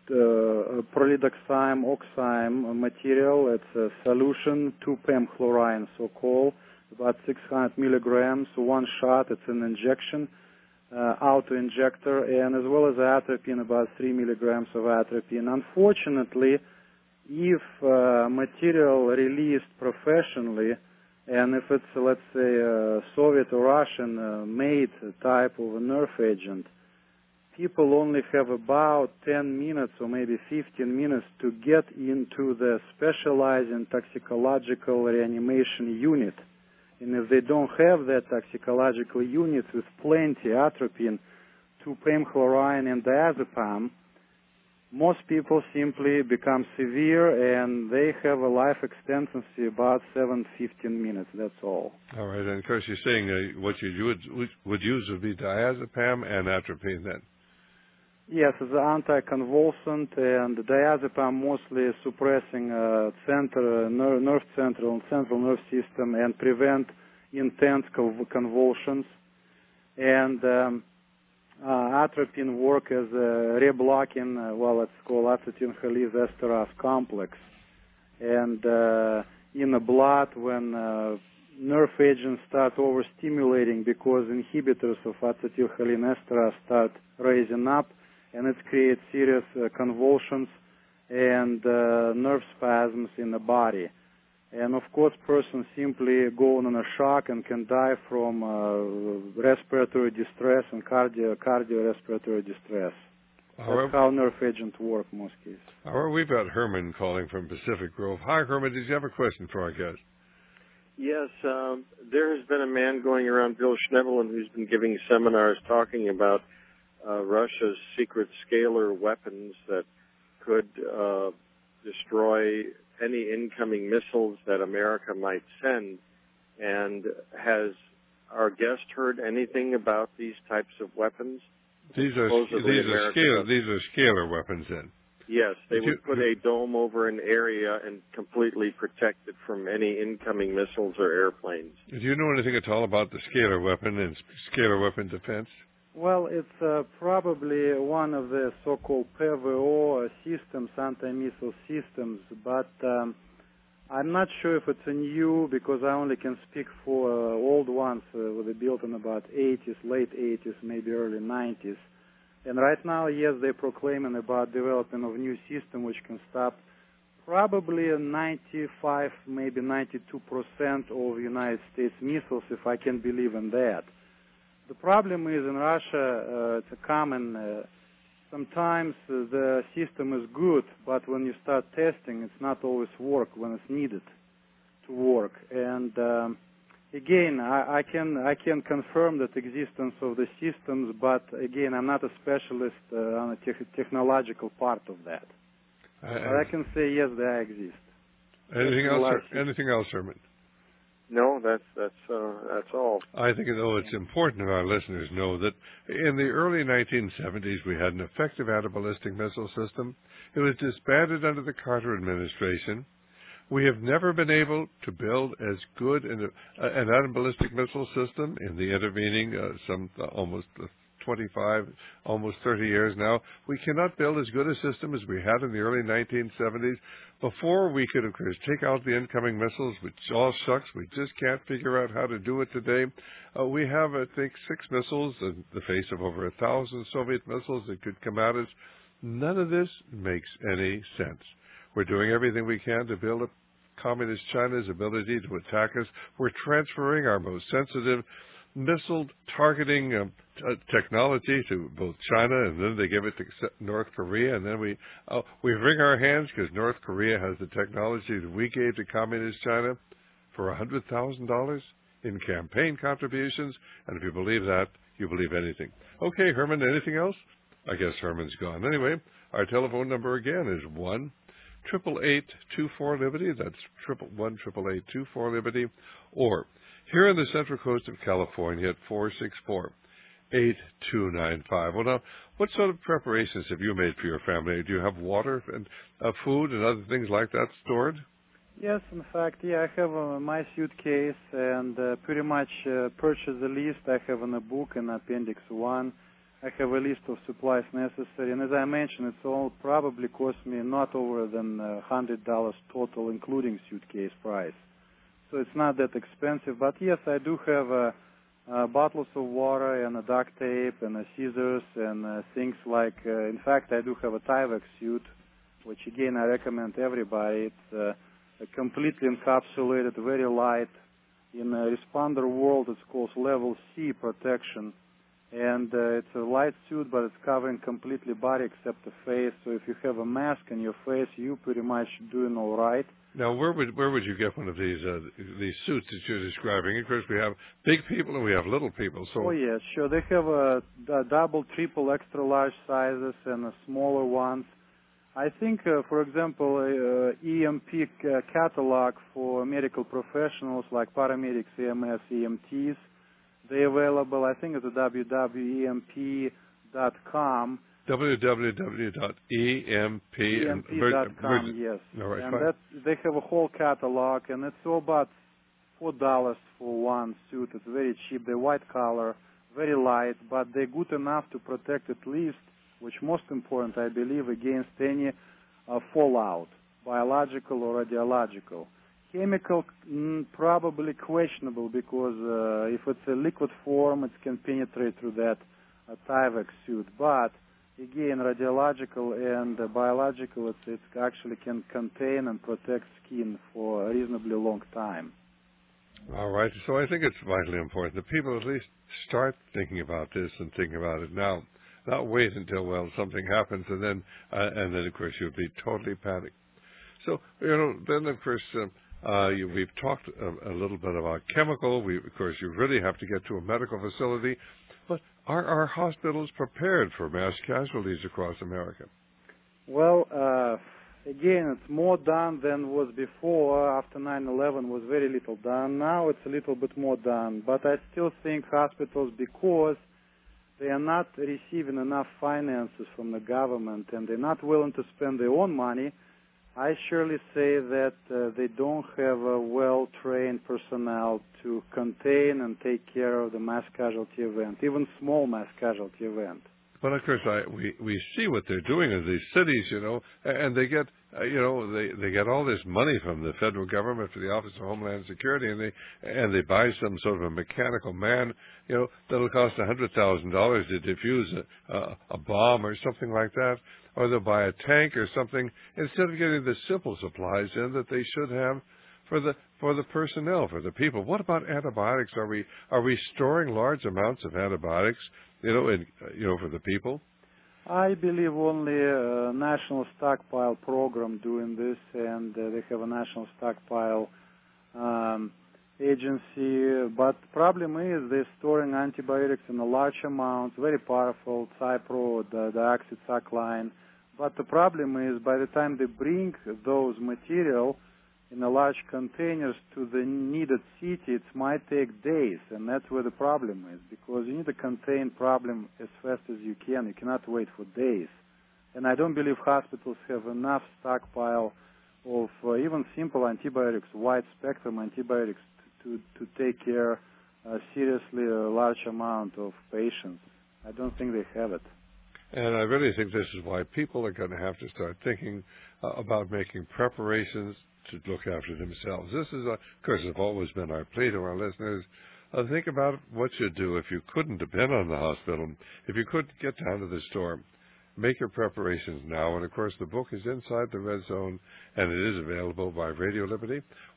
prolidoxime oxime material. It's a solution, 2-PEM chlorine, so-called, about 600 milligrams, one shot. It's an injection, auto-injector, and as well as atropine, about 3 milligrams of atropine. Unfortunately, if material released professionally, and if it's, let's say, a Soviet or Russian made type of a nerve agent, people only have about 10 minutes or maybe 15 minutes to get into the specialized and toxicological reanimation unit. And if they don't have that toxicological unit with plenty atropine, 2-PEM chlorine, and diazepam, most people simply become severe, and they have a life expectancy about 7-15 minutes. That's all. All right, and of course you're saying what you would use would be diazepam and atropine then. Yes, it's an anticonvulsant, and diazepam mostly suppressing nerve central and central nerve system and prevent intense convulsions. And atropine work as a reblocking, it's called acetylcholine esterase complex. And in the blood, when nerve agents start overstimulating because inhibitors of acetylcholine esterase start raising up, and it creates serious convulsions and nerve spasms in the body. And of course, person simply go on a shock and can die from respiratory distress and cardiorespiratory distress. That's how nerve agents work in most cases. All right, we've got Herman calling from Pacific Grove. Hi, Herman. Did you have a question for our guest? Yes, there has been a man going around, Bill Schneebelen, who's been giving seminars talking about Russia's secret scalar weapons that could destroy any incoming missiles that America might send. And has our guest heard anything about these types of weapons? These are scalar weapons then? Yes, they would put a dome over an area and completely protect it from any incoming missiles or airplanes. Do you know anything at all about the scalar weapon and scalar weapon defense? Well, it's probably one of the so-called PVO systems, anti-missile systems, but I'm not sure if it's a new, because I only can speak for old ones they built in about 80s, late 80s, maybe early 90s. And right now, yes, they're proclaiming about developing of new system which can stop probably 95, maybe 92% of United States missiles, if I can believe in that. The problem is in Russia, it's a common, sometimes the system is good, but when you start testing, it's not always work when it's needed to work. And again, I can confirm that existence of the systems, but again, I'm not a specialist on the technological part of that. But I can say yes, they exist. Anything else, Herman? No, that's all. I think it's important that our listeners know that in the early 1970s we had an effective anti-ballistic missile system. It was disbanded under the Carter administration. We have never been able to build as good an anti-ballistic missile system in the intervening almost 25, almost 30 years now. We cannot build as good a system as we had in the early 1970s. Before we could, of course, take out the incoming missiles, which all shucks, we just can't figure out how to do it today. We have, I think, 6 missiles in the face of over 1,000 Soviet missiles that could come at us. None of this makes any sense. We're doing everything we can to build up Communist China's ability to attack us. We're transferring our most sensitive missile targeting technology to both China, and then they give it to North Korea, and then we wring our hands because North Korea has the technology that we gave to Communist China for $100,000 in campaign contributions. And if you believe that, you believe anything. Okay, Herman, anything else? I guess Herman's gone. Anyway, our telephone number again is 1-888-24-LIBERTY. That's 1-888-24-LIBERTY. Or here on the Central Coast of California at 464-8295. Well, now, what sort of preparations have you made for your family? Do you have water and food and other things like that stored? Yes, in fact, I have my suitcase and pretty much purchased the list I have in a book in Appendix 1. I have a list of supplies necessary, and as I mentioned, it's all probably cost me not over than $100 total, including suitcase price. So it's not that expensive. But yes, I do have bottles of water and a duct tape and scissors and things like. In fact, I do have a Tyvek suit, which again I recommend everybody. It's completely encapsulated, very light. In a responder world, it's called level C protection. And it's a light suit, but it's covering completely body except the face. So if you have a mask on your face, you're pretty much doing all right. Now, where would you get one of these suits that you're describing? Of course, we have big people and we have little people. So. Oh yes, sure. They have a double, triple, extra large sizes and smaller ones. I think, for example, EMP catalog for medical professionals like paramedics, EMS, EMTs. They're available, I think, at the www.emp.com. www.emp.com, yes. All right, and they have a whole catalog, and it's all about $4 for one suit. It's very cheap. They're white collar, very light, but they're good enough to protect at least, which most important, I believe, against any fallout, biological or radiological. Chemical, probably questionable, because if it's a liquid form, it can penetrate through that Tyvek suit. But again, radiological and biological, it actually can contain and protect skin for a reasonably long time. All right. So I think it's vitally important that people at least start thinking about this and thinking about it now, not wait until something happens and then of course you'll be totally panicked. So then of course. We've talked a little bit about chemical. Of course, you really have to get to a medical facility. But are our hospitals prepared for mass casualties across America? Well, again, it's more done than was before. After 9/11 was very little done. Now it's a little bit more done. But I still think hospitals, because they are not receiving enough finances from the government and they're not willing to spend their own money, I surely say that they don't have a well-trained personnel to contain and take care of the mass casualty event, even small mass casualty event. But of course, we see what they're doing in these cities, and they get, they get all this money from the federal government for the Office of Homeland Security, and they buy some sort of a mechanical man, that'll cost $100,000 to defuse a bomb or something like that. Or they'll buy a tank or something instead of getting the simple supplies in that they should have for the personnel, for the people. What about antibiotics? Are we storing large amounts of antibiotics, for the people? I believe only a national stockpile program doing this, and they have a national stockpile agency. But the problem is they're storing antibiotics in a large amount, very powerful, Cipro, the oxycycline. But the problem is by the time they bring those material in a large containers to the needed city, it might take days, and that's where the problem is, because you need to contain problem as fast as you can. You cannot wait for days. And I don't believe hospitals have enough stockpile of even simple antibiotics, wide-spectrum antibiotics, to take care seriously a large amount of patients. I don't think they have it. And I really think this is why people are going to have to start thinking about making preparations to look after themselves. This is, of course, has always been our plea to our listeners. Think about what you'd do if you couldn't depend on the hospital, if you couldn't get down to the store. Make your preparations now. And, of course, the book is Inside the Red Zone, and it is available by Radio Liberty,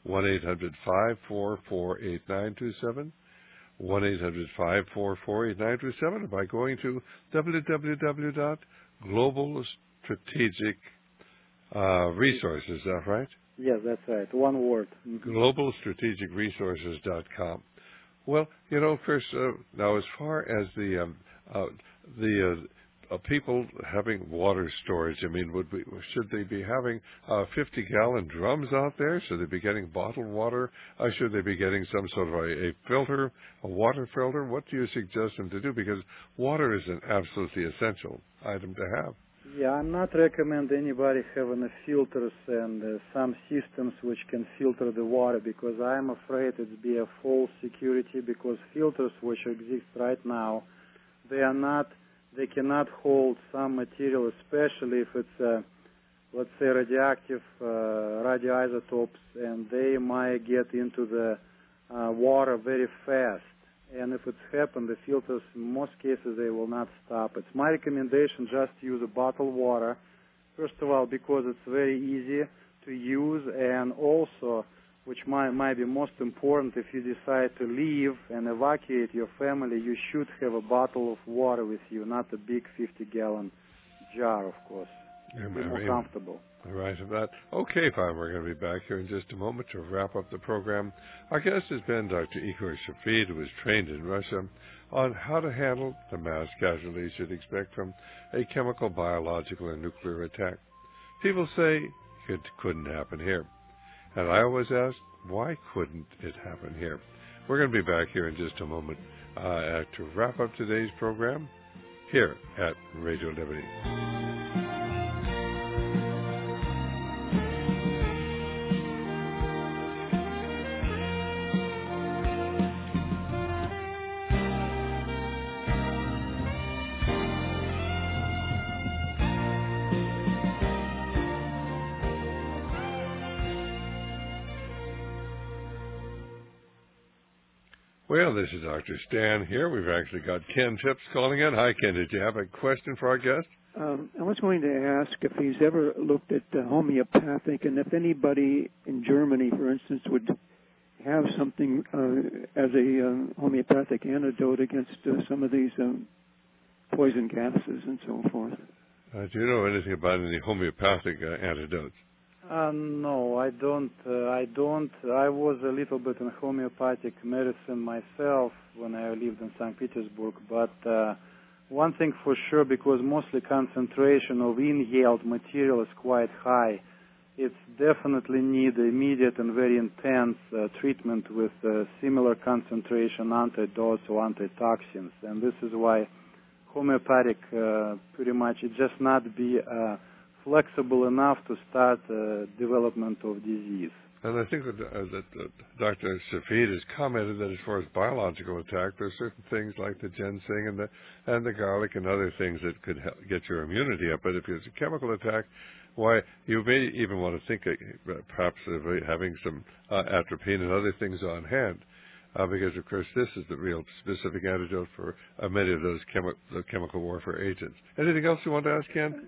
1-800-544-8927. 1-800-544-8927, or by going to www.globalstrategicresources. Is that right? Yes, that's right. One word. Globalstrategicresources.com. Well, of course, now as far as the people having water storage, should they be having 50-gallon drums out there? Should they be getting bottled water? Should they be getting some sort of a filter, a water filter? What do you suggest them to do? Because water is an absolutely essential item to have. Yeah, I'm not recommend anybody having a filters and some systems which can filter the water, because I'm afraid it's be a false security, because filters which exist right now, they are not they cannot hold some material, especially if it's, let's say, radioactive radioisotopes, and they might get into the water very fast. And if it's happened, the filters, in most cases, they will not stop. It's my recommendation just to use a bottled water, first of all, because it's very easy to use, and also, which might be most important, if you decide to leave and evacuate your family, you should have a bottle of water with you, not a big 50-gallon jar, of course. Be more comfortable. Right of that. Okay, fine. We're going to be back here in just a moment to wrap up the program. Our guest has been Dr. Igor Shafid, who was trained in Russia on how to handle the mass casualties you'd expect from a chemical, biological, and nuclear attack. People say it couldn't happen here. And I always ask, why couldn't it happen here? We're going to be back here in just a moment to wrap up today's program here at Radio Liberty. Well, this is Dr. Stan here. We've actually got Ken Phipps calling in. Hi, Ken. Did you have a question for our guest? I was going to ask if he's ever looked at homeopathic, and if anybody in Germany, for instance, would have something as a homeopathic antidote against some of these poison gases and so forth. Do you know anything about any homeopathic antidotes? No, I don't. I was a little bit in homeopathic medicine myself when I lived in St. Petersburg, but one thing for sure, because mostly concentration of inhaled material is quite high, it's definitely need immediate and very intense treatment with similar concentration antidotes or antitoxins, and this is why homeopathic pretty much it just not be flexible enough to start development of disease. And I think that Dr. Shafid has commented that as far as biological attack, there's certain things like the ginseng and the garlic and other things that could help get your immunity up. But if it's a chemical attack, why, you may even want to think perhaps of having some atropine and other things on hand. Because, of course, this is the real specific antidote for many of those chemical warfare agents. Anything else you want to ask, Ken?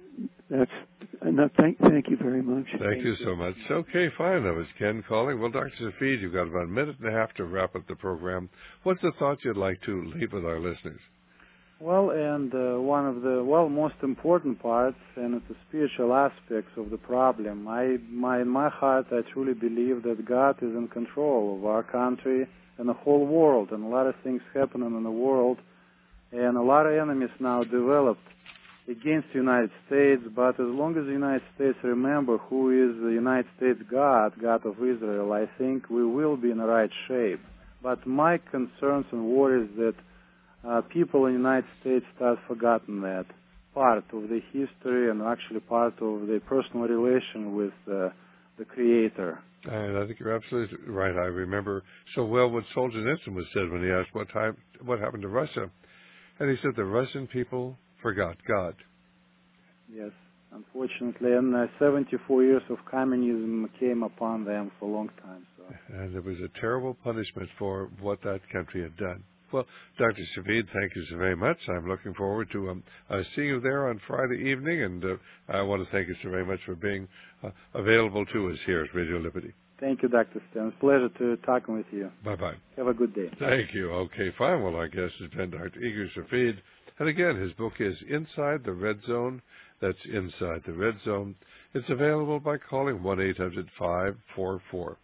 Thank you very much. Thank you so much. Okay, fine. That was Ken calling. Well, Dr. Shafid, you've got about a minute and a half to wrap up the program. What's the thought you'd like to leave with our listeners? Well, and one of the most important parts, and it's the spiritual aspects of the problem. In my heart, I truly believe that God is in control of our country and the whole world, and a lot of things happening in the world, and a lot of enemies now developed against the United States, but as long as the United States remember who is the United States God of Israel, I think we will be in the right shape. But my concerns and worries that people in the United States start forgotten that part of the history and actually part of the personal relation with the Creator. And I think you're absolutely right. I remember so well what Solzhenitsyn was said when he asked what happened to Russia. And he said the Russian people forgot God. Yes, unfortunately. And 74 years of communism came upon them for a long time. So. And it was a terrible punishment for what that country had done. Well, Dr. Shafid, thank you so very much. I'm looking forward to seeing you there on Friday evening, and I want to thank you so very much for being available to us here at Radio Liberty. Thank you, Dr. Stan. It's a pleasure to talking with you. Bye-bye. Have a good day. Thank you. Okay, fine. Well, our guest has been Dr. Igor Shafid. And again, his book is Inside the Red Zone. That's Inside the Red Zone. It's available by calling 1-800-544-8927.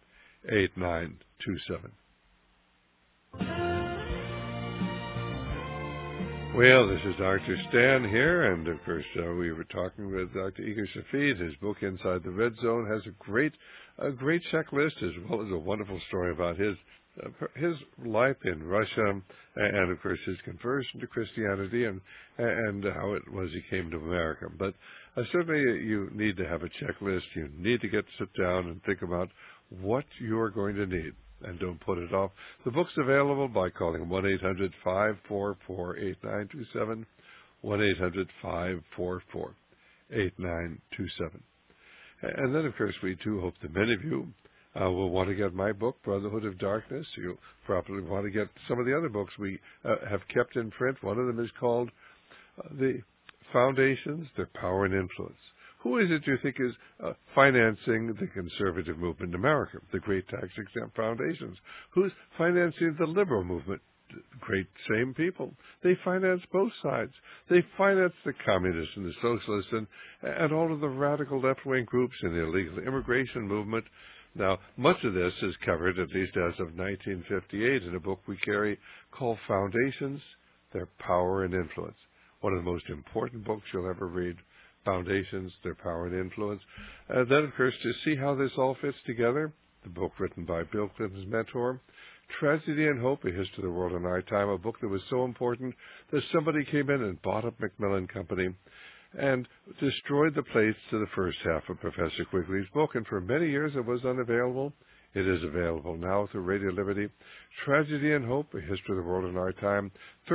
Well, this is Dr. Stan here, and of course we were talking with Dr. Igor Shafid. His book, Inside the Red Zone, has a great checklist as well as a wonderful story about his life in Russia, and of course his conversion to Christianity and how it was he came to America. But certainly you need to have a checklist. You need to sit down and think about what you're going to need, and don't put it off. The book's available by calling 1-800-544-8927 1-800-544-8927. And then, of course, we do hope that many of you will want to get my book, Brotherhood of Darkness. You'll probably want to get some of the other books we have kept in print. One of them is called The Foundations, Their Power and Influence. Who is it you think is financing the conservative movement in America, the great tax-exempt foundations? Who's financing the liberal movement? Great same people. They finance both sides. They finance the communists and the socialists and all of the radical left-wing groups in the illegal immigration movement. Now, much of this is covered, at least as of 1958, in a book we carry called Foundations, Their Power and Influence. One of the most important books you'll ever read. Foundations, Their Power and Influence. And then, of course, to see how this all fits together, the book written by Bill Clinton's mentor, Tragedy and Hope, A History of the World in Our Time, a book that was so important that somebody came in and bought up Macmillan Company and destroyed the plates to the first half of Professor Quigley's book. And for many years it was unavailable. It is available now through Radio Liberty. Tragedy and Hope, A History of the World in Our Time,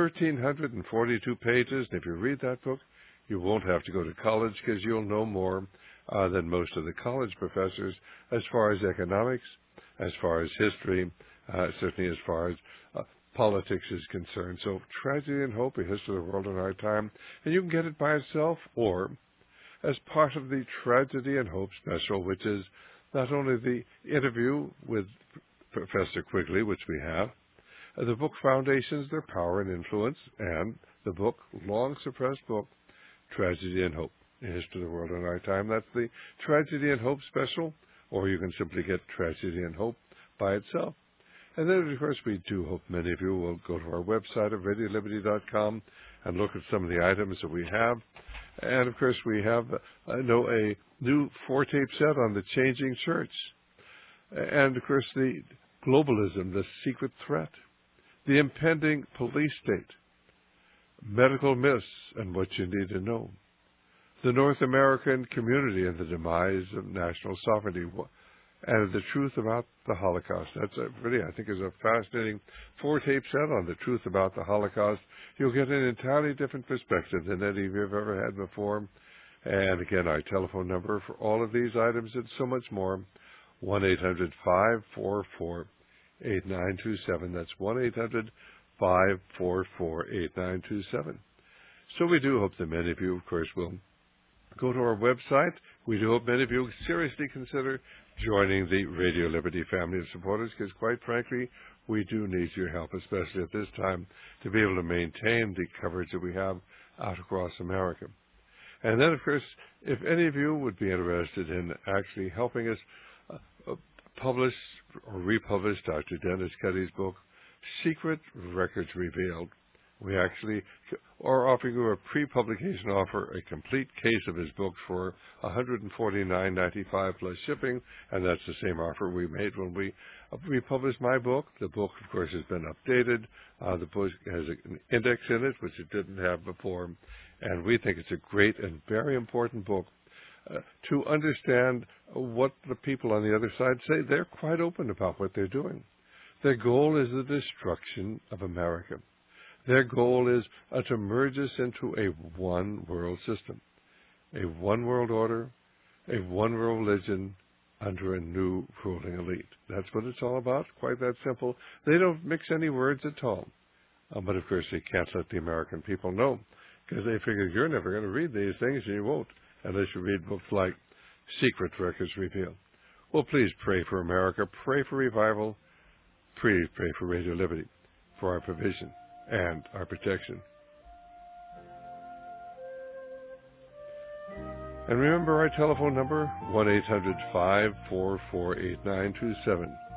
1,342 pages. And if you read that book, you won't have to go to college because you'll know more than most of the college professors as far as economics, as far as history, certainly as far as politics is concerned. So Tragedy and Hope, A History of the World in Our Time. And you can get it by itself or as part of the Tragedy and Hope special, which is not only the interview with Professor Quigley, which we have, the book Foundations, Their Power and Influence, and the book, long-suppressed book, Tragedy and Hope, A History of the World in Our Time. That's the Tragedy and Hope special, or you can simply get Tragedy and Hope by itself. And then, of course, we do hope many of you will go to our website at RadioLiberty.com and look at some of the items that we have. And, of course, we have a new 4-tape set on the changing church. And, of course, the globalism, the secret threat, the impending police state, medical myths and what you need to know, the North American community and the demise of national sovereignty, and the truth about the Holocaust. That's really, I think, is a fascinating 4-tape set on the truth about the Holocaust. You'll get an entirely different perspective than any of you have ever had before. And again, our telephone number for all of these items and so much more, 1-800-544-8927. That's 1-800-544-8927. So we do hope that many of you, of course, will go to our website. We do hope many of you seriously consider joining the Radio Liberty family of supporters, because quite frankly, we do need your help, especially at this time, to be able to maintain the coverage that we have out across America. And then, of course, if any of you would be interested in actually helping us publish or republish Dr. Dennis Cuddy's book, Secret Records Revealed, we actually are offering you a pre-publication offer, a complete case of his book for $149.95 plus shipping, and that's the same offer we made when we republished my book. The book, of course, has been updated. The book has an index in it, which it didn't have before, and we think it's a great and very important book to understand what the people on the other side say. They're quite open about what they're doing. Their goal is the destruction of America. Their goal is to merge us into a one-world system, a one-world order, a one-world religion under a new ruling elite. That's what it's all about, quite that simple. They don't mix any words at all. But, of course, they can't let the American people know, because they figure you're never going to read these things, and you won't, unless you read books like Secret Records Revealed. Well, please pray for America, pray for revival, please pray for Radio Liberty, for our provision and our protection. And remember our telephone number, 1-800-544-8927.